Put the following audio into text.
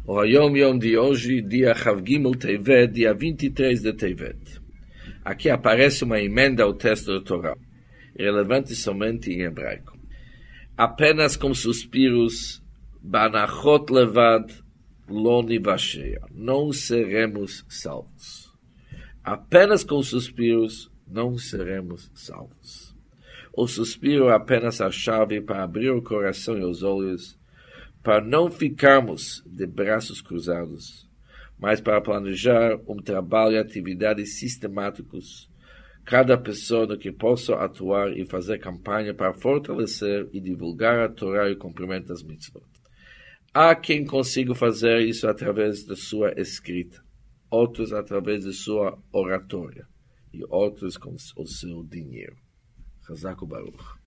O Yom de hoje, dia Chav Gimel Tevet, dia 23 de Tevet. Aqui aparece uma emenda ao texto do Torá, relevante somente em hebraico. Apenas com suspiros, banachot levad, lo nivasheya. Não seremos salvos. Apenas com suspiros, não seremos salvos. O suspiro é apenas a chave para abrir o coração e os olhos, para não ficarmos de braços cruzados, mas para planejar um trabalho e atividades sistemáticos, cada pessoa no que possa atuar e fazer campanha para fortalecer e divulgar a Torá e o cumprimento das mitzvot. Há quem consiga fazer isso através da sua escrita, outros através de sua oratória e outros com o seu dinheiro. Chazak u'Baruch.